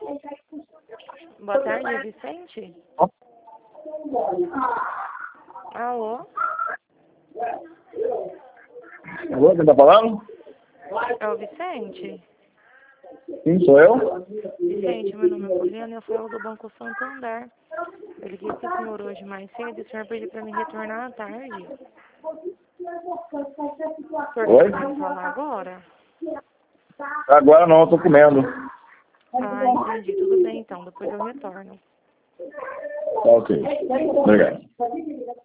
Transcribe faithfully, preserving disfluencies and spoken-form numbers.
Boa tarde, é Vicente? Alô? Alô, quem tá falando? É o Vicente? Sim, sou eu. Vicente, meu nome é Poliana e eu falo do Banco Santander. Eu liguei para o senhor hoje mais cedo e o senhor pediu para me retornar à tarde. O senhor Oi? pode falar agora? Agora não, eu tô comendo. Ah, entendi. Tudo bem então, depois eu retorno. Ok. Obrigado.